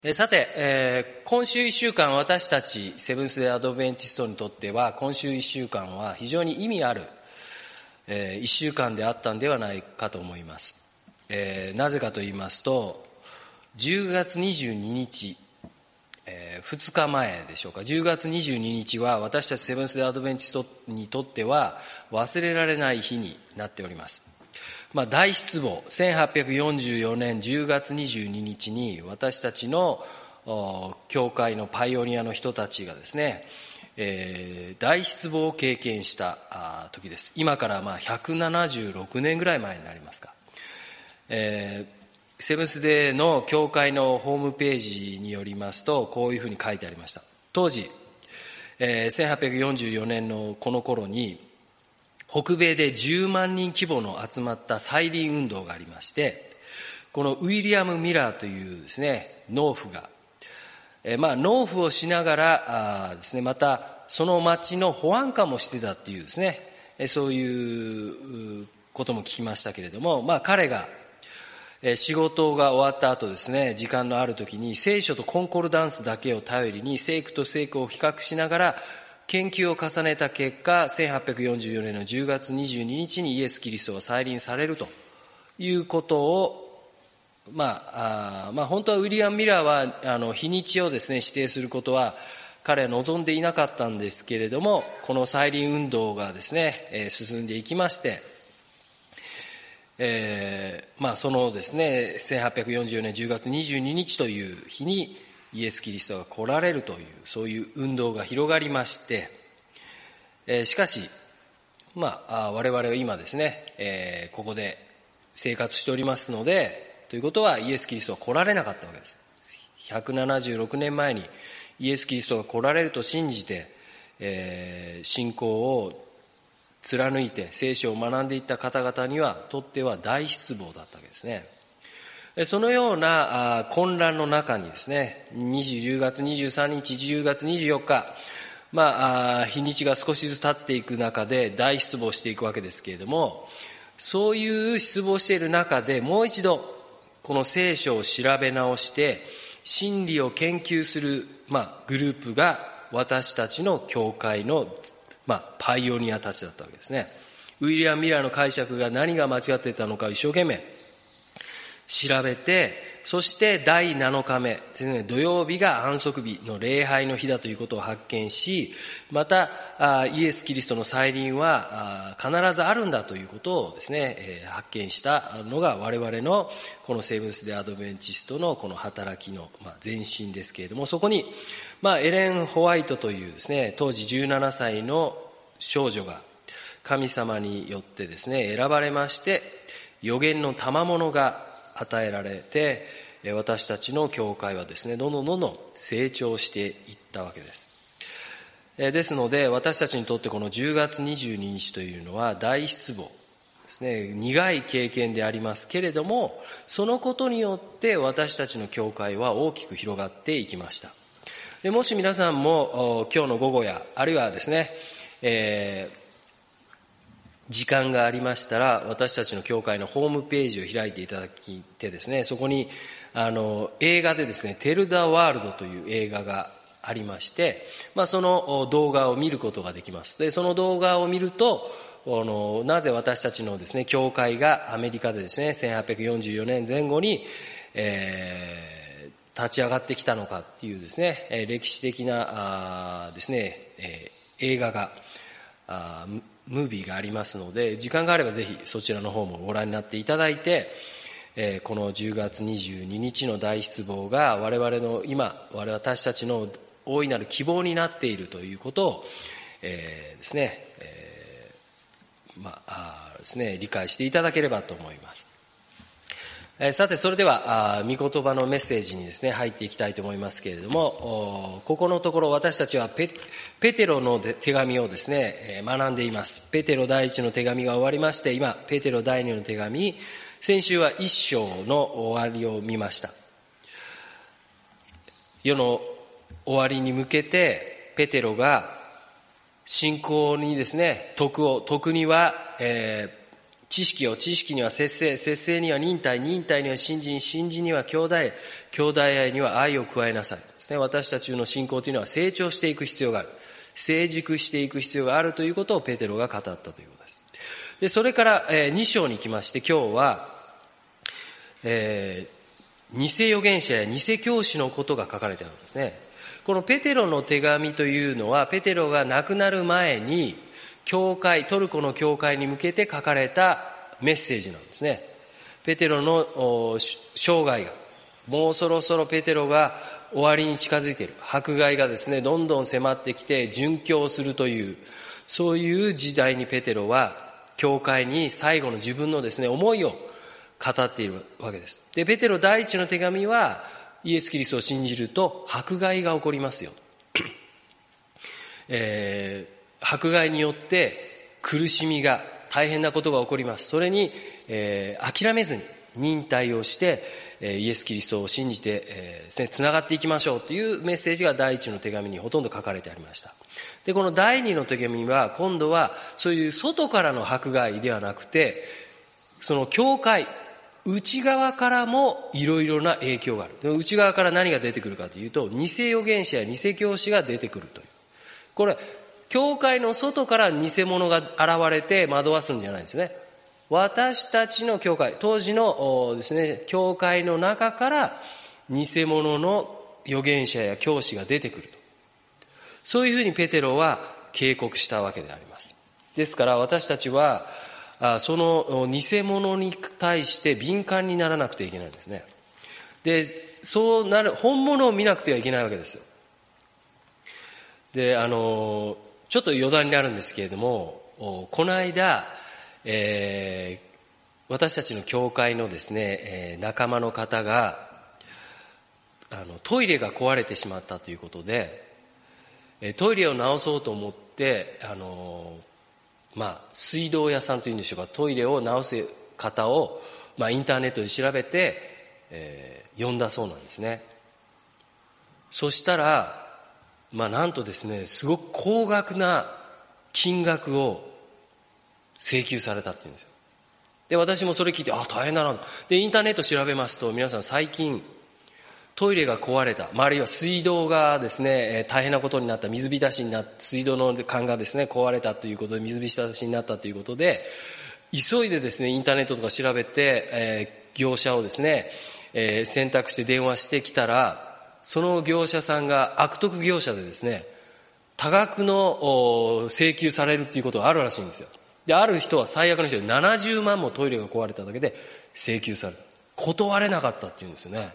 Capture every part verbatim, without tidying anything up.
さて、えー、今週いっしゅうかん、私たちセブンス・デイ・アドベンチストにとっては今週いっしゅうかんは非常に意味ある、えー、いっしゅうかんであったんではないかと思います、えー、なぜかと言いますとじゅうがつにじゅうににち、えー、ふつかまえでしょうか。じゅうがつにじゅうににちは私たちセブンス・デイ・アドベンチストにとっては忘れられない日になっております。まあ、大失望、せんはっぴゃくよんじゅうよねんじゅうがつにじゅうににちに私たちの教会のパイオニアの人たちがですね、えー、大失望を経験した時です。今からまあひゃくななじゅうろくねんぐらい前になりますか。えー、セブンスデーの教会のホームページによりますとこういうふうに書いてありました。当時、えー、せんはっぴゃくよんじゅうよねんのこの頃に北米でじゅうまんにん規模の集まった再臨運動がありまして、このウィリアム・ミラーというですね、農夫が、えまあ農夫をしながらあですね、またその町の保安官もしてたっていうですね、そういうことも聞きましたけれども、まあ彼が仕事が終わった後ですね、時間のある時に聖書とコンコルダンスだけを頼りに聖句と聖句を比較しながら研究を重ねた結果、せんはっぴゃくよんじゅうよねんのじゅうがつにじゅうににちにイエス・キリストが再臨されるということを、まあ、あまあ本当はウィリアム・ミラーはあの日にちをですね指定することは彼は望んでいなかったんですけれども、この再臨運動がですね、えー、進んでいきまして、えー、まあそのですねせんはっぴゃくよんじゅうよねんじゅうがつにじゅうににちという日にイエス・キリストが来られるという、そういう運動が広がりまして、えー、しかし、まあ、我々は今ですね、えー、ここで生活しておりますので、ということはイエス・キリストは来られなかったわけです。ひゃくななじゅうろくねんまえにイエス・キリストが来られると信じて、えー、信仰を貫いて聖書を学んでいった方々にはとっては大失望だったわけですね。そのような混乱の中にですね、じゅうがつにじゅうさんにち、じゅうがつにじゅうよっか、まあ、日にちが少しずつ経っていく中で大失望していくわけですけれども、そういう失望している中でもう一度この聖書を調べ直して真理を研究する、まあ、グループが私たちの教会の、まあ、パイオニアたちだったわけですね。ウィリアム・ミラーの解釈が何が間違っていたのかを一生懸命調べて、そしてだいなのかめですね、土曜日が安息日の礼拝の日だということを発見し、またイエス・キリストの再臨は必ずあるんだということをですね、発見したのが我々のこのセブンス・デイ・アドベンチストのこの働きの前身ですけれども、そこに、まあ、エレン・ホワイトというですね、当時じゅうななさいの少女が神様によってですね選ばれまして、預言の賜物が与えられて、私たちの教会はですねどんどんどんどん成長していったわけです。ですので私たちにとってこのじゅうがつにじゅうににちというのは大失望ですね、苦い経験でありますけれども、そのことによって私たちの教会は大きく広がっていきました。でもし皆さんも今日の午後やあるいはですね、えー時間がありましたら私たちの教会のホームページを開いていただきてですね、そこにあの映画でですねテルダワールドという映画がありまして、まあ、その動画を見ることができます。でその動画を見るとあのなぜ私たちのですね教会がアメリカでですねせんはっぴゃくよんじゅうよねんぜん後に、えー、立ち上がってきたのかっていうですね歴史的なあですね、えー、映画があムービーがありますので、時間があればぜひそちらの方もご覧になっていただいて、えー、このじゅうがつにじゅうににちの大失望が我々の今私たちの大いなる希望になっているということを、えー、ですね、えー、まあですね理解していただければと思います。さてそれでは御言葉のメッセージにですね入っていきたいと思いますけれども、ここのところ私たちは ペ, ペテロの手紙をですね学んでいます。ペテロ第一の手紙が終わりまして、今ペテロ第二の手紙、先週は一章の終わりを見ました。世の終わりに向けてペテロが信仰にですね徳を徳には、えー知識を、知識には節制、節制には忍耐、忍耐には信心、信心には兄弟愛、兄弟愛には愛を加えなさいですね。私たちの信仰というのは成長していく必要がある。成熟していく必要があるということをペテロが語ったということです。で、それから、えー、に章に行きまして、今日は、えー、偽預言者や偽教師のことが書かれてあるんですね。このペテロの手紙というのは、ペテロが亡くなる前に、教会、トルコの教会に向けて書かれたメッセージなんですね。ペテロの生涯が、もうそろそろペテロが終わりに近づいている。迫害がですね、どんどん迫ってきて殉教するという、そういう時代にペテロは、教会に最後の自分のですね、思いを語っているわけです。で、ペテロ第一の手紙は、イエス・キリストを信じると迫害が起こりますよ。えー、迫害によって苦しみが、大変なことが起こります。それに、えー、諦めずに忍耐をして、えー、イエス・キリストを信じて、えー、ですね、つながっていきましょうというメッセージが第一の手紙にほとんど書かれてありました。で、この第二の手紙は今度はそういう外からの迫害ではなくて、その教会、内側からもいろいろな影響がある。内側から何が出てくるかというと、偽預言者や偽教師が出てくるという。これ、教会の外から偽物が現れて惑わすんじゃないんですよね。私たちの教会、当時のですね、教会の中から偽物の預言者や教師が出てくると。そういうふうにペテロは警告したわけであります。ですから私たちは、その偽物に対して敏感にならなくてはいけないんですね。で、そうなる、本物を見なくてはいけないわけですよ。で、あの、ちょっと余談になるんですけれども、この間、えー、私たちの教会のですね、えー、仲間の方が、あの、トイレが壊れてしまったということで、トイレを直そうと思って、あの、まあ、水道屋さんというんでしょうか、トイレを直す方を、まあ、インターネットで調べて、えー、呼んだそうなんですね。そしたら、まあ、なんとですね、すごく高額な金額を請求されたっていうんですよ。で、私もそれ聞いて、あ、大変だな。で、インターネット調べますと、皆さん最近、トイレが壊れた、あるいは水道がですね、大変なことになった、水浸しになった、水道の管がですね、壊れたということで、水浸しになったということで、急いでですね、インターネットとか調べて、えー、業者をですね、えー、選択して電話してきたら、その業者さんが悪徳業者でですね、多額の請求されるっていうことがあるらしいんですよ。で、ある人は最悪の人でななじゅうまんもトイレが壊れただけで請求される。断れなかったっていうんですよね。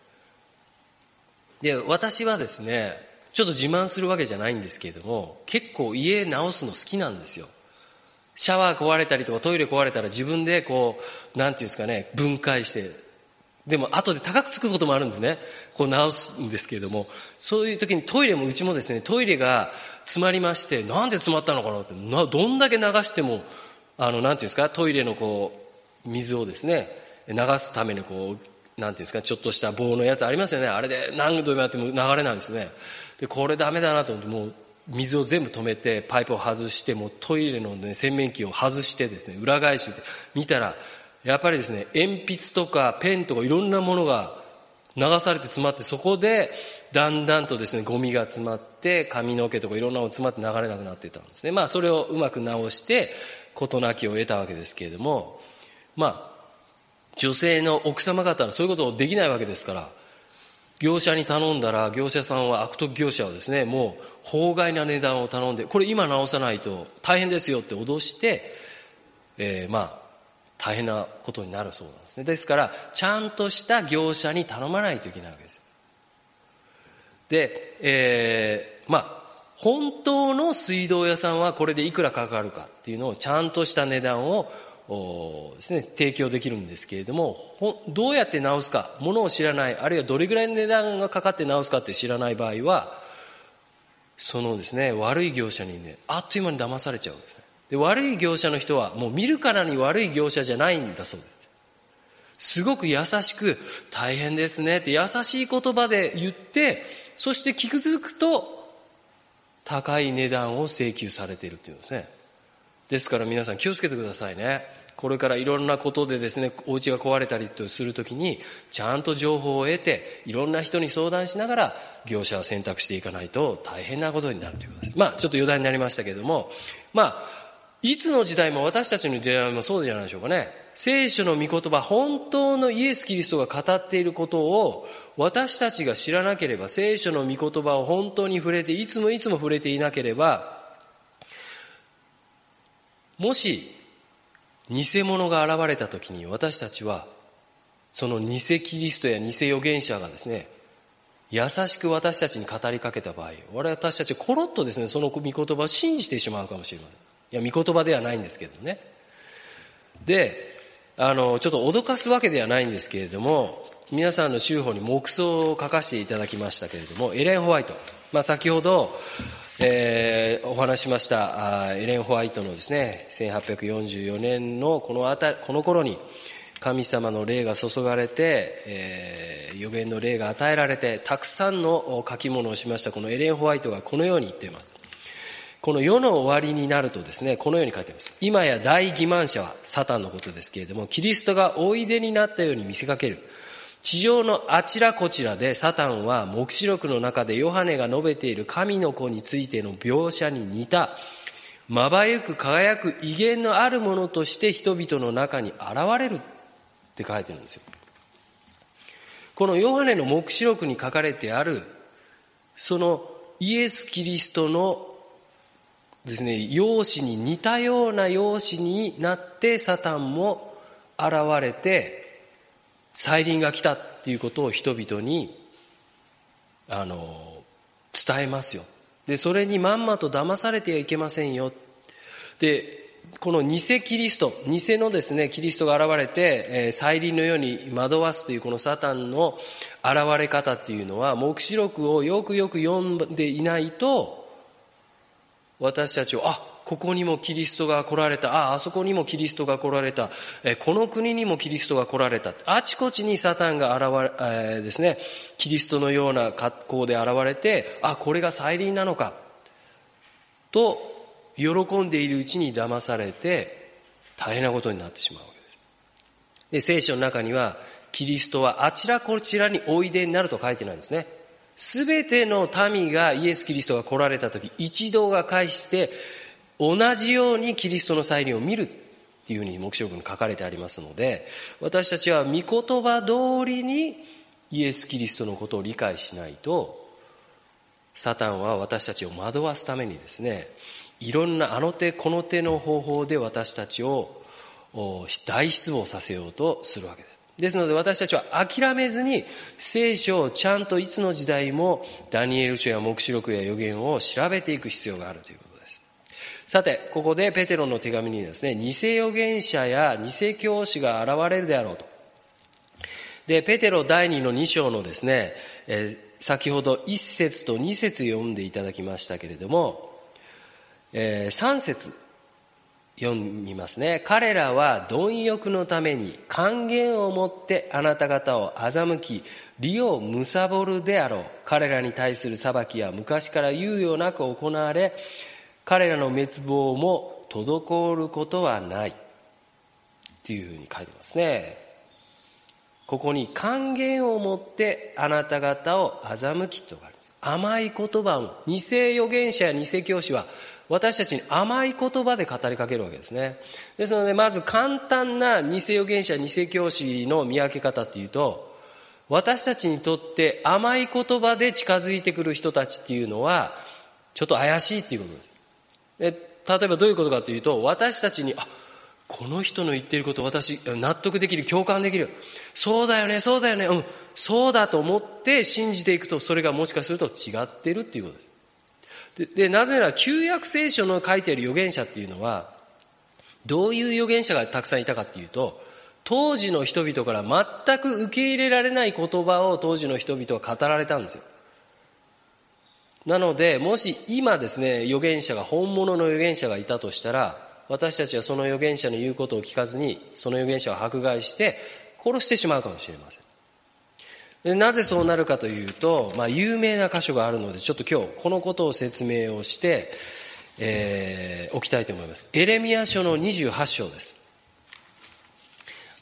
で、私はですね、ちょっと自慢するわけじゃないんですけれども、結構家直すの好きなんですよ。シャワー壊れたりとかトイレ壊れたら自分でこう、なんていうんですかね、分解して、でも後で高くつくこともあるんですね。こう直すんですけれども、そういう時にトイレもうちもですね、トイレが詰まりまして、なんで詰まったのかなって、などんだけ流しても、あの、なんていうんですか、トイレのこう、水をですね、流すためにこう、なんていうんですか、ちょっとした棒のやつありますよね。あれで何度もやっても流れないんですね。で、これダメだなと思って、もう水を全部止めて、パイプを外して、もうトイレの、ね、洗面器を外してですね、裏返して見たら、やっぱりですね、鉛筆とかペンとかいろんなものが流されて詰まって、そこでだんだんとですね、ゴミが詰まって、髪の毛とかいろんなのが詰まって流れなくなっていたんですね。まあそれをうまく直して、事なきを得たわけですけれども、まあ、女性の奥様方はそういうことをできないわけですから、業者に頼んだら、業者さんは、悪徳業者はですね、もう法外な値段を頼んで、これ今直さないと大変ですよって脅して、えー、まあ、大変なことになるそうなんですね。ですから、ちゃんとした業者に頼まないといけないわけですよ。で、えー、まあ、本当の水道屋さんはこれでいくらかかるかっていうのをちゃんとした値段をですね、提供できるんですけれども、どうやって直すか、ものを知らない、あるいはどれぐらいの値段がかかって直すかって知らない場合は、そのですね、悪い業者にね、あっという間に騙されちゃうんですね。で、悪い業者の人はもう見るからに悪い業者じゃないんだそうです。すごく優しく、大変ですねって優しい言葉で言って、そして気づくと高い値段を請求されているっていうんですね。ですから皆さん気をつけてくださいね。 これからいろんなことでですね、お家が壊れたりとするときに、ちゃんと情報を得て、いろんな人に相談しながら、業者を選択していかないと大変なことになるということです。まあ、ちょっと余談になりましたけれども、まあ、いつの時代も私たちの時代もそうじゃないでしょうかね。聖書の御言葉、本当のイエス・キリストが語っていることを私たちが知らなければ、聖書の御言葉を本当に触れて、いつもいつも触れていなければ、もし偽物が現れたときに私たちは、その偽キリストや偽預言者がですね、優しく私たちに語りかけた場合、私たちコロッとですね、その御言葉を信じてしまうかもしれません。いや、御言葉ではないんですけどね。で、あの、ちょっと脅かすわけではないんですけれども、皆さんの週報に目想を書かせていただきましたけれども、エレン・ホワイト。まあ、先ほど、えー、お話ししましたあエレン・ホワイトのですね、せんはっぴゃくよんじゅうよねんのこのあたこの頃に神様の霊が注がれて、えー、預言の霊が与えられて、たくさんの書き物をしましたこのエレン・ホワイトがこのように言っています。この世の終わりになるとですね、このように書いています。今や大欺瞞者はサタンのことですけれども、キリストがおいでになったように見せかける。地上のあちらこちらでサタンは黙示録の中でヨハネが述べている神の子についての描写に似た、まばゆく輝く威厳のあるものとして人々の中に現れるって書いてるんですよ。このヨハネの黙示録に書かれてある、そのイエス・キリストのですね、容姿に似たような容姿になってサタンも現れて、再臨が来たっていうことを人々にあの伝えますよ。で、それにまんまと騙されてはいけませんよ。で、この偽キリスト、偽のですね、キリストが現れて、えー、再臨のように惑わすというこのサタンの現れ方っていうのは、黙示録をよくよく読んでいないと、私たちを、あ、ここにもキリストが来られた、あ、あそこにもキリストが来られた、えこの国にもキリストが来られた、あちこちにサタンが現れ、えー、ですね、キリストのような格好で現れて、あ、これが再臨なのかと喜んでいるうちに騙されて大変なことになってしまうわけです。で、聖書の中にはキリストはあちらこちらにおいでになると書いてないんですね。すべての民がイエス・キリストが来られたとき、一同が会して同じようにキリストの再臨を見るっていうふうに黙示録に書かれてありますので、私たちは御言葉通りにイエス・キリストのことを理解しないと、サタンは私たちを惑わすためにですね、いろんなあの手この手の方法で私たちを大失望させようとするわけです。ですので私たちは諦めずに聖書をちゃんといつの時代もダニエル書や黙示録や預言を調べていく必要があるということです。さて、ここでペテロの手紙にですね、偽預言者や偽教師が現れるであろうと。で、ペテロ第二の二章のですね、えー、先ほど一節と二節読んでいただきましたけれども、えー、三節読みますね。彼らは貪欲のために還元をもってあなた方を欺き、利を貪るであろう。彼らに対する裁きは昔から猶予なく行われ、彼らの滅亡も滞ることはない。っていうふうに書いてますね。ここに還元をもってあなた方を欺きと書かれます。甘い言葉を、偽預言者や偽教師は私たちに甘い言葉で語りかけるわけですね。ですのでまず簡単な偽預言者、偽教師の見分け方っていうと、私たちにとって甘い言葉で近づいてくる人たちっていうのはちょっと怪しいっていうことです。で、例えばどういうことかというと、私たちに、あ、この人の言っていること私納得できる、共感できる、そうだよね、そうだよね、うん、そうだと思って信じていくと、それがもしかすると違っているっていうことです。で, でなぜなら旧約聖書の書いている預言者っていうのはどういう預言者がたくさんいたかっていうと、当時の人々から全く受け入れられない言葉を当時の人々は語られたんですよ。なのでもし今ですね、預言者が本物の預言者がいたとしたら、私たちはその預言者の言うことを聞かずにその預言者を迫害して殺してしまうかもしれません。でなぜそうなるかというと、まあ、有名な箇所があるので、ちょっと今日このことを説明をして、えー、おきたいと思います。エレミヤ書のにじゅうはち章です。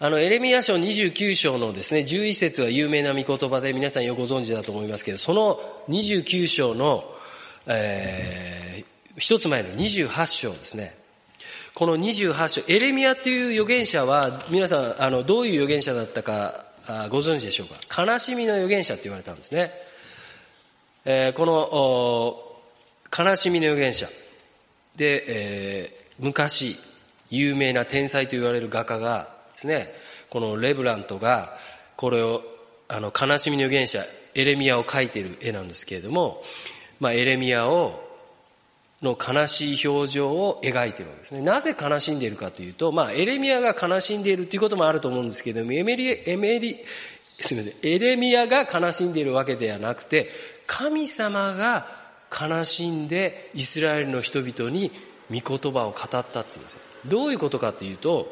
あのエレミヤ書にじゅうきゅう章のですねじゅういち節は有名な御言葉で皆さんよくご存知だと思いますけど、そのにじゅうきゅう章の、えー、一つ前のにじゅうはち章ですね。このにじゅうはち章、エレミヤという預言者は皆さんあのどういう預言者だったかあご存知でしょうか。悲しみの預言者と言われたんですね。えー、この悲しみの預言者で、えー、昔有名な天才と言われる画家がですね、このレブラントがこれをあの悲しみの預言者エレミヤを描いている絵なんですけれども、まあ、エレミヤをの悲しい表情を描いているわけですね。なぜ悲しんでいるかというと、まあ、エレミヤが悲しんでいるということもあると思うんですけれども、エメリエメリすみませんエレミヤが悲しんでいるわけではなくて、神様が悲しんでイスラエルの人々に御言葉を語ったっていうんです。どういうことかというと、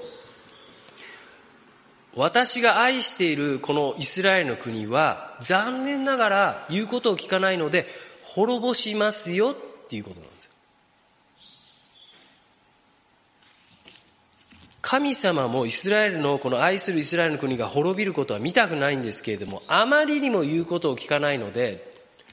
私が愛しているこのイスラエルの国は残念ながら言うことを聞かないので滅ぼしますよっていうことなんです。神様もイスラエルのこの愛するイスラエルの国が滅びることは見たくないんですけれども、あまりにも言うことを聞かないので、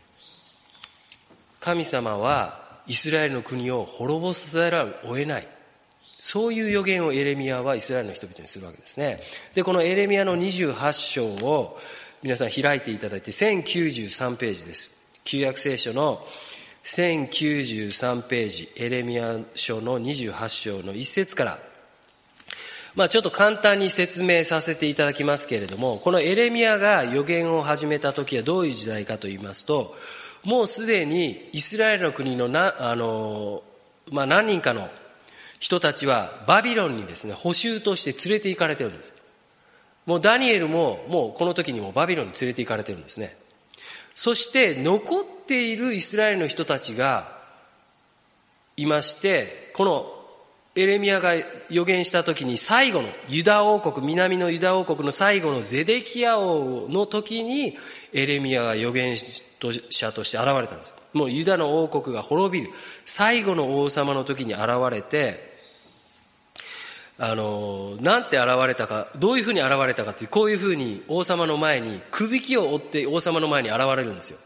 神様はイスラエルの国を滅ぼさざるを得ない、そういう予言をエレミヤはイスラエルの人々にするわけですね。で、このエレミヤのにじゅうはち章を皆さん開いていただいて、せんきゅうじゅうさんページです。旧約聖書のせんきゅうじゅうさんページ、エレミヤ書のにじゅうはち章のいち節から、まあちょっと簡単に説明させていただきますけれども、このエレミヤが預言を始めた時はどういう時代かと言いますと、もうすでにイスラエルの国のな、あの、まあ何人かの人たちはバビロンにですね、捕囚として連れて行かれてるんです。もうダニエルももうこの時にもバビロンに連れて行かれてるんですね。そして残っているイスラエルの人たちがいまして、このエレミヤが預言した時に最後のユダ王国、南のユダ王国の最後のゼデキヤ王の時にエレミヤが預言者として現れたんです。もうユダの王国が滅びる最後の王様の時に現れて、あの、なんて現れたか、どういうふうに現れたかという、こういうふうに王様の前に、くびきを追って王様の前に現れるんですよ。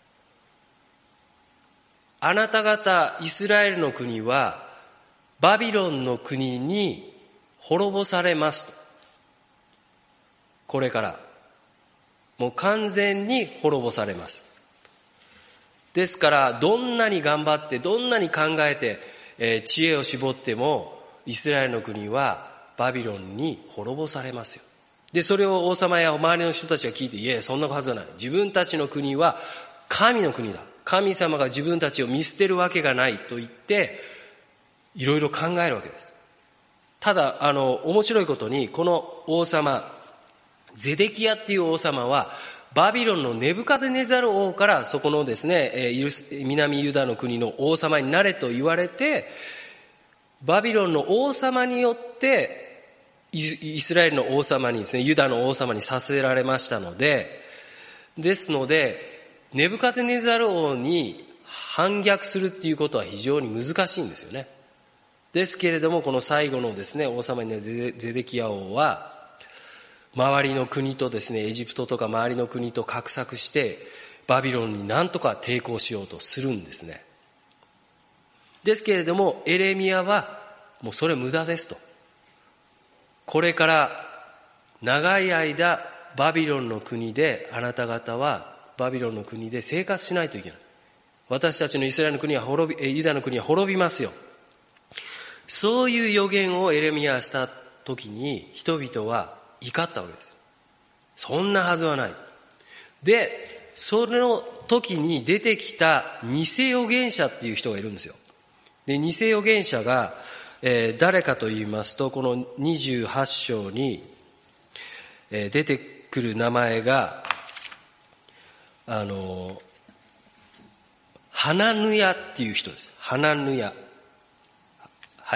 あなた方イスラエルの国はバビロンの国に滅ぼされますと。これからもう完全に滅ぼされます。ですからどんなに頑張ってどんなに考えて、えー、知恵を絞ってもイスラエルの国はバビロンに滅ぼされますよ。でそれを王様や周りの人たちが聞いて、いやそんなはずはない、自分たちの国は神の国だ、神様が自分たちを見捨てるわけがないと言っていろいろ考えるわけです。ただあの面白いことに、この王様ゼデキヤっていう王様はバビロンのネブカデネザル王からそこのですね、えー、南ユダの国の王様になれと言われて、バビロンの王様によってイスラエルの王様にですね、ユダの王様にさせられましたので、ですのでネブカデネザル王に反逆するっていうことは非常に難しいんですよね。ですけれどもこの最後のですね王様になるゼデキヤ王は周りの国とですね、エジプトとか周りの国と画策してバビロンに何とか抵抗しようとするんですね。ですけれどもエレミヤはもうそれ無駄ですと。これから長い間バビロンの国であなた方はバビロンの国で生活しないといけない。私たちのイスラエルの国は滅び、ユダの国は滅びますよ。そういう予言をエレミヤがした時に人々は怒ったわけです。そんなはずはない。で、その時に出てきた偽預言者っていう人がいるんですよ。で、偽預言者が、えー、誰かと言いますと、このにじゅうはち章に、えー、出てくる名前が、あの、ハナヌヤっていう人です。ハナヌヤ。はい。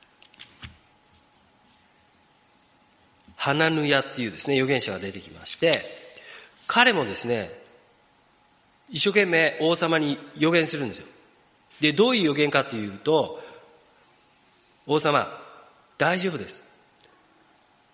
ハナヌヤっていうですね、預言者が出てきまして、彼もですね、一生懸命王様に預言するんですよ。で、どういう預言かというと、王様、大丈夫です。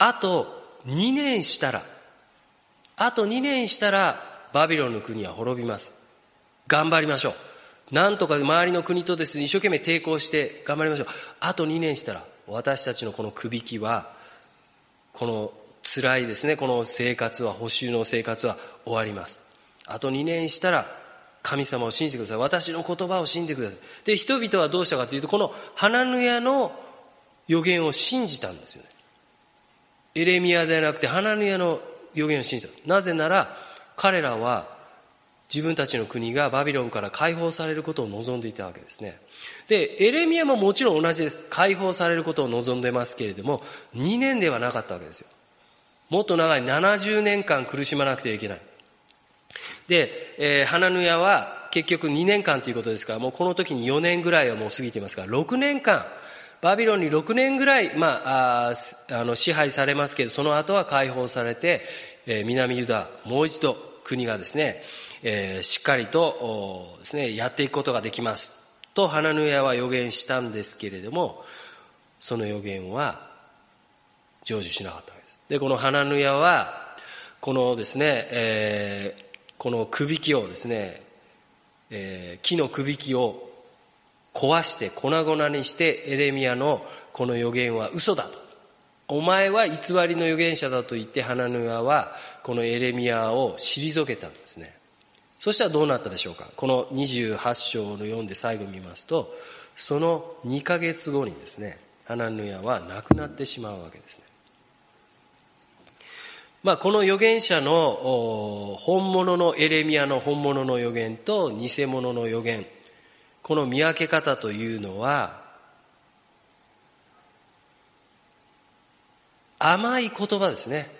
あとにねんしたら、あとにねんしたらバビロンの国は滅びます。頑張りましょう。なんとか周りの国とですね、一生懸命抵抗して頑張りましょう。あとにねんしたら私たちのこのくびきは、この辛いですね、この生活は、補修の生活は終わります。あとにねんしたら神様を信じてください。私の言葉を信じてください。で、人々はどうしたかというと、このハナヌヤの予言を信じたんですよね。エレミヤではなくてハナヌヤの予言を信じた。なぜなら彼らは自分たちの国がバビロンから解放されることを望んでいたわけですね。で、エレミヤももちろん同じです。解放されることを望んでますけれども、にねんではなかったわけですよ。もっと長いななじゅうねんかん苦しまなくてはいけない。で、えー、ハナヌヤは結局にねんかんということですから、もうこの時によねんぐらいはもう過ぎていますから、ろくねんかん、バビロンにろくねんぐらい、まあ、ああの支配されますけど、その後は解放されて、えー、南ユダ、もう一度国がですね、えー、しっかりとですね、やっていくことができますとハナヌヤは予言したんですけれども、その予言は成就しなかったわけです。で、このハナヌヤはこのですね、えー、このくびきをですね、えー、木のくびきを壊して粉々にしてエレミヤのこの予言は嘘だと、お前は偽りの預言者だと言ってハナヌヤはこのエレミヤを退けたんですね。そしたらどうなったでしょうか。このにじゅうはち章の読んで最後見ますと、そのにかげつごにですね、ハナヌヤは亡くなってしまうわけですね。まあ、この預言者の本物のエレミヤの本物の預言と偽物の預言、この見分け方というのは、甘い言葉ですね。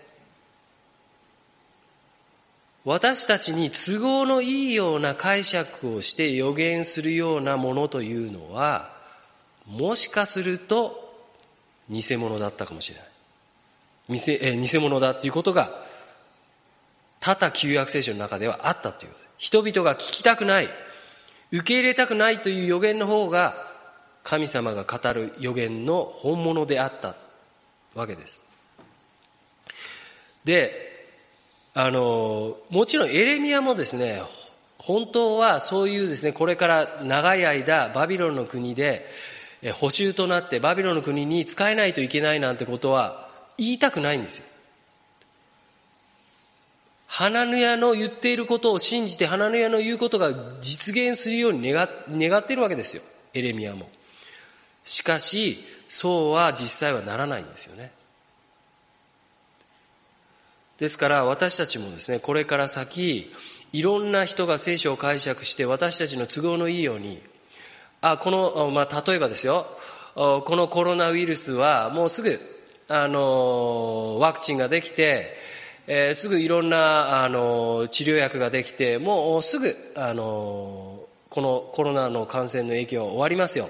私たちに都合のいいような解釈をして予言するようなものというのは、もしかすると偽物だったかもしれない。偽、え偽物だということが多々旧約聖書の中ではあったということ。人々が聞きたくない、受け入れたくないという予言の方が神様が語る予言の本物であったわけです。で、あのもちろんエレミヤもですね、本当はそういうですね、これから長い間バビロンの国で捕囚となってバビロンの国に仕えないといけないなんてことは言いたくないんですよ。ハナヌヤの言っていることを信じて、ハナヌヤの言うことが実現するように願、願っているわけですよ、エレミヤも。しかしそうは実際はならないんですよね。ですから私たちもですね、これから先いろんな人が聖書を解釈して私たちの都合のいいように、あこの、まあ、例えばですよ、このコロナウイルスはもうすぐあのワクチンができて、えー、すぐいろんなあの治療薬ができて、もうすぐあのこのコロナの感染の影響は終わりますよ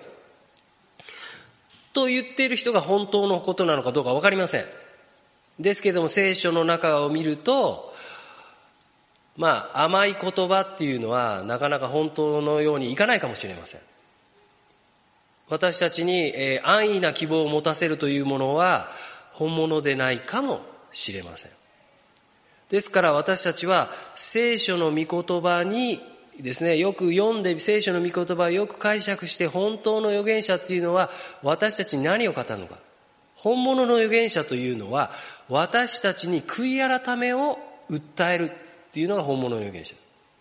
と言っている人が本当のことなのかどうか分かりません。ですけれども聖書の中を見ると、まあ甘い言葉っていうのはなかなか本当のようにいかないかもしれません。私たちに、えー、安易な希望を持たせるというものは本物でないかもしれません。ですから私たちは聖書の御言葉にですね、よく読んで聖書の御言葉をよく解釈して、本当の預言者っていうのは私たちに何を語るのか。本物の預言者というのは私たちに悔い改めを訴えるっていうのが本物の預言者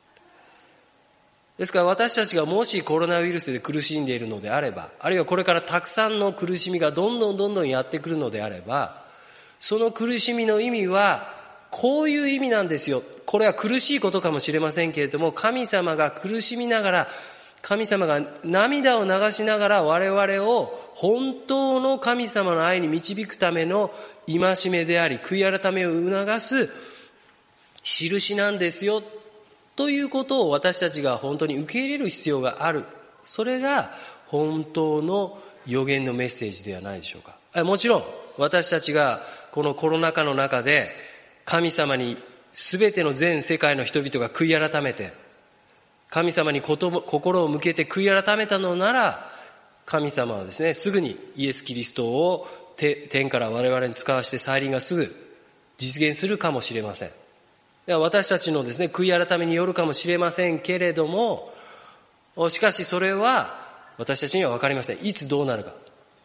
ですから、私たちがもしコロナウイルスで苦しんでいるのであれば、あるいはこれからたくさんの苦しみがどんどんどんどんやってくるのであれば、その苦しみの意味はこういう意味なんですよ。これは苦しいことかもしれませんけれども、神様が苦しみながら、神様が涙を流しながら我々を本当の神様の愛に導くための戒めであり、悔い改めを促す印なんですよということを私たちが本当に受け入れる必要がある。それが本当の預言のメッセージではないでしょうか。もちろん私たちがこのコロナ禍の中で神様に全ての全世界の人々が悔い改めて、神様に心を向けて悔い改めたのなら、神様はですね、すぐにイエス・キリストを天から我々に使わして再臨がすぐ実現するかもしれません。私たちのですね、悔い改めによるかもしれませんけれども、しかしそれは私たちには分かりません。いつどうなるか。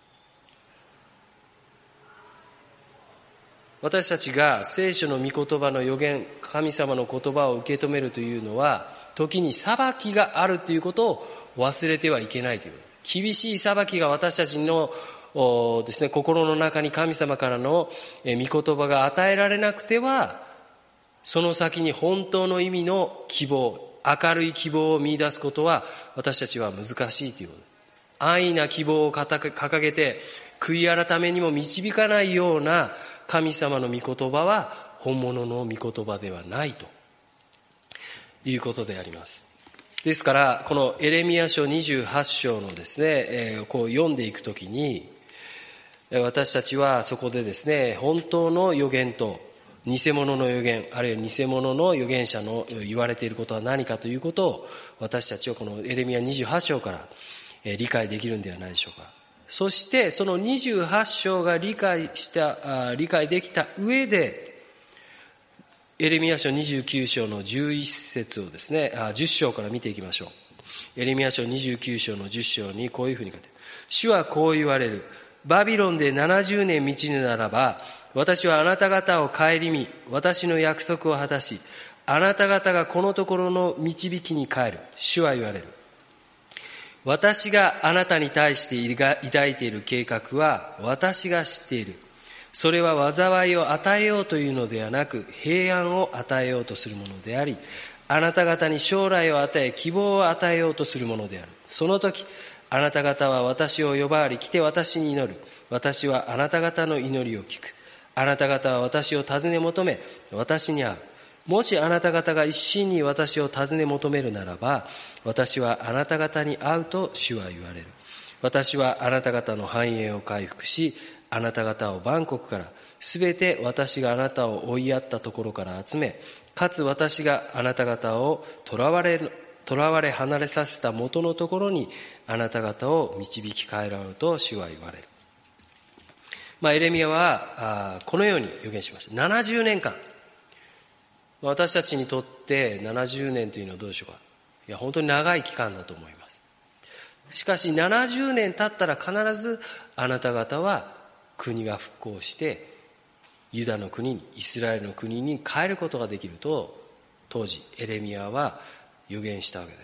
私たちが聖書の御言葉の予言、神様の言葉を受け止めるというのは、時に裁きがあるということを忘れてはいけないという。厳しい裁きが私たちのですね、心の中に神様からの御言葉が与えられなくては、その先に本当の意味の希望、明るい希望を見出すことは私たちは難しいということ。安易な希望を掲げて悔い改めにも導かないような神様の御言葉は本物の御言葉ではないということであります。ですからこのエレミヤ書にじゅうはち章のですね、えー、こう読んでいくときに、私たちはそこでですね、本当の預言と偽物の預言、あるいは偽物の預言者の言われていることは何かということを、私たちはこのエレミヤにじゅうはち章から理解できるんではないでしょうか。そしてそのにじゅうはち章が理解した理解できた上で、エレミヤ書にじゅうきゅう章のじゅういち節をですね、あじゅっ章から見ていきましょう。エレミヤ書にじゅうきゅう章のじゅっ章にこういうふうに書いてある。主はこう言われる。バビロンでななじゅうねん満ちぬならば、私はあなた方を顧み、私の約束を果たし、あなた方がこのところの導きに帰る。主は言われる。私があなたに対して抱いている計画は私が知っている。それは災いを与えようというのではなく、平安を与えようとするものであり、あなた方に将来を与え、希望を与えようとするものである。その時、あなた方は私を呼ばわり、来て私に祈る。私はあなた方の祈りを聞く。あなた方は私を尋ね求め、私に会う。もしあなた方が一心に私を尋ね求めるならば、私はあなた方に会うと主は言われる。私はあなた方の繁栄を回復し、あなた方を万国から、すべて私があなたを追いやったところから集め、かつ私があなた方を囚われ、囚われ離れさせた元のところに、あなた方を導き帰られると主は言われる。まあ、エレミヤはこのように予言しました。ななじゅうねんかん。私たちにとってななじゅうねんというのはどうでしょうか。いや、本当に長い期間だと思います。しかしななじゅうねん経ったら必ずあなた方は国が復興してユダの国に、イスラエルの国に帰ることができると当時エレミヤは予言したわけです。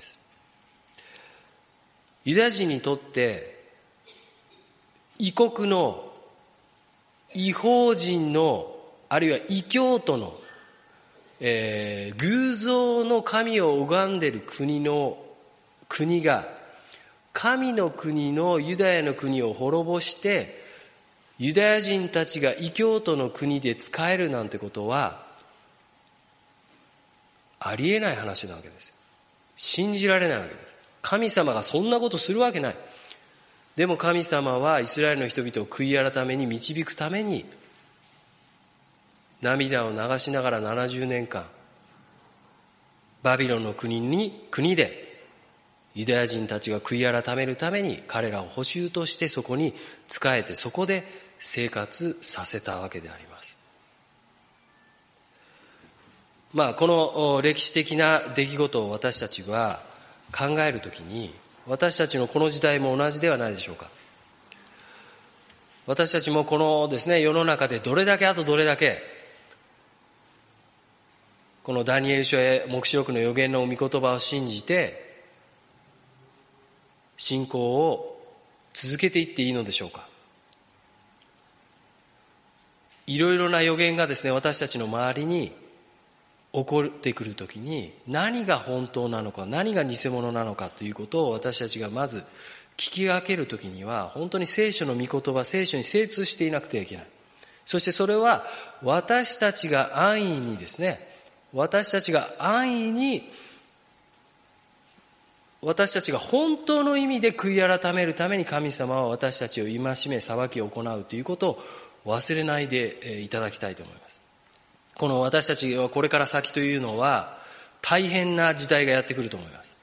ユダヤ人にとって異国の異邦人のあるいは異教徒の、えー、偶像の神を拝んでいる国の国が神の国のユダヤの国を滅ぼしてユダヤ人たちが異教徒の国で仕えるなんてことはありえない話なわけですよ。信じられないわけです。神様がそんなことするわけない。でも神様はイスラエルの人々を悔い改めに導くために涙を流しながらななじゅうねんかんバビロンの国に国でユダヤ人たちが悔い改めるために彼らを捕囚としてそこに仕えてそこで生活させたわけであります。まあこの歴史的な出来事を私たちは考えるときに私たちのこの時代も同じではないでしょうか。私たちもこのですね世の中でどれだけあとどれだけこのダニエル書や黙示録の預言の御言葉を信じて信仰を続けていっていいのでしょうか。いろいろな預言がですね私たちの周りに起こってくるときに何が本当なのか何が偽物なのかということを私たちがまず聞き分けるときには本当に聖書の御言葉、聖書に精通していなくてはいけない。そしてそれは私たちが安易にですね私たちが安易に私たちが本当の意味で悔い改めるために神様は私たちを戒め裁きを行うということを忘れないでいただきたいと思います。この私たちはこれから先というのは大変な時代がやってくると思います。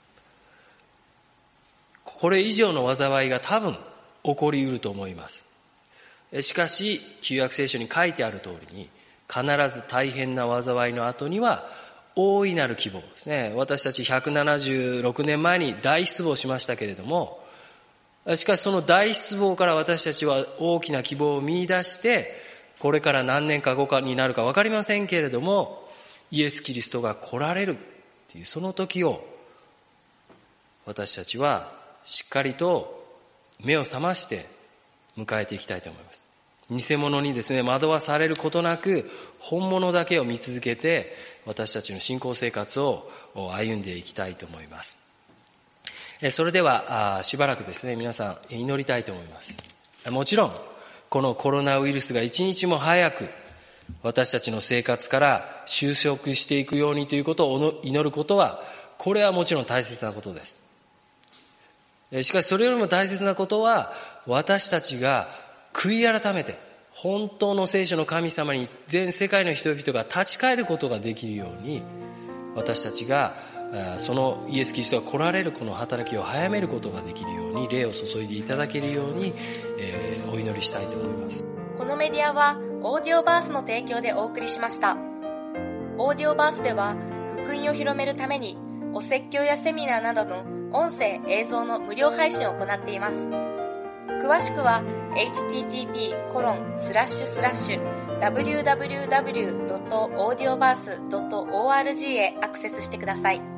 これ以上の災いが多分起こりうると思います。 しかし旧約聖書に書いてある通りに、必ず大変な災いの後には大いなる希望ですね。私たちひゃくななじゅうろくねんまえに大失望しましたけれども、しかしその大失望から私たちは大きな希望を見出して、これから何年か後かになるか分かりませんけれども、イエス・キリストが来られるっていうその時を、私たちはしっかりと目を覚まして迎えていきたいと思います。偽物にですね、惑わされることなく、本物だけを見続けて、私たちの信仰生活を歩んでいきたいと思います。それではしばらくですね、皆さん祈りたいと思います。もちろんこのコロナウイルスが一日も早く私たちの生活から収束していくようにということを祈ることは、これはもちろん大切なことです。しかしそれよりも大切なことは、私たちが悔い改めて本当の聖書の神様に全世界の人々が立ち返ることができるように、私たちがそのイエス・キリストが来られるこの働きを早めることができるように、霊を注いでいただけるように、えー、お祈りしたいと思います。 このメディアはオーディオバースの提供でお送りしました。オーディオバースでは福音を広めるためにお説教やセミナーなどの音声映像の無料配信を行っています。詳しくは エイチティーティーピーコロンスラッシュスラッシュダブリューダブリューダブリュードットオーディオバースドットオーアールジー へアクセスしてください。